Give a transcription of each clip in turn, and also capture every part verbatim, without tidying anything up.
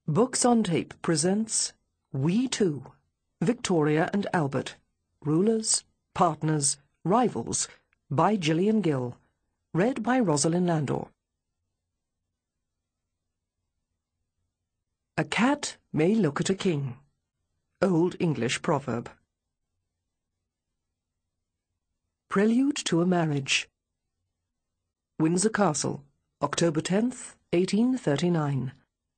Books on Tape presents We Two, Victoria and Albert, Rulers, Partners, Rivals, by Gillian Gill, read by Rosalind Landor. A cat may look at a king. Old English proverb. Prelude to a Marriage. Windsor Castle, October tenth, eighteen thirty-nine.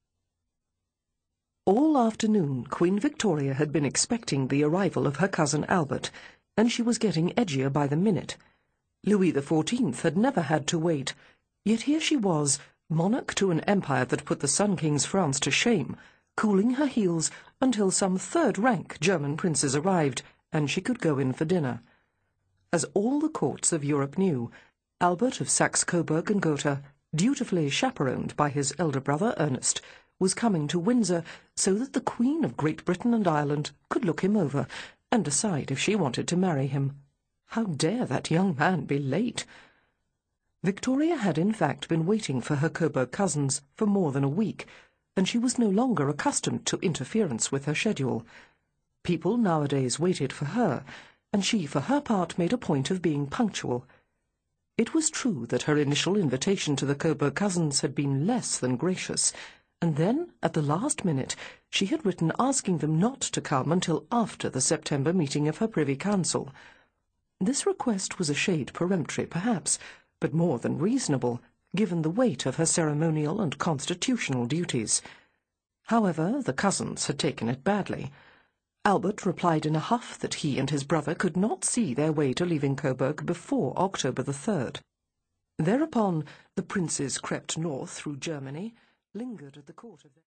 All afternoon, Queen Victoria had been expecting the arrival of her cousin Albert, and she was getting edgier by the minute. Louis the Fourteenth had never had to wait, yet here she was, monarch to an empire that put the Sun King's France to shame, cooling her heels until some third-rank German princes arrived, and she could go in for dinner. As all the courts of Europe knew, Albert of Saxe-Coburg and Gotha, dutifully chaperoned by his elder brother Ernest, was coming to Windsor so that the Queen of Great Britain and Ireland could look him over and decide if she wanted to marry him. How dare that young man be late? Victoria had in fact been waiting for her Coburg cousins for more than a week, and she was no longer accustomed to interference with her schedule. People nowadays waited for her, and she for her part made a point of being punctual. It was true that her initial invitation to the Coburg cousins had been less than gracious, and then, at the last minute, she had written asking them not to come until after the September meeting of her Privy Council. This request was a shade peremptory, perhaps, but more than reasonable, given the weight of her ceremonial and constitutional duties. However, the cousins had taken it badly. Albert replied in a huff that he and his brother could not see their way to leaving Coburg before October the third. Thereupon the princes crept north through Germany, lingered at the court of their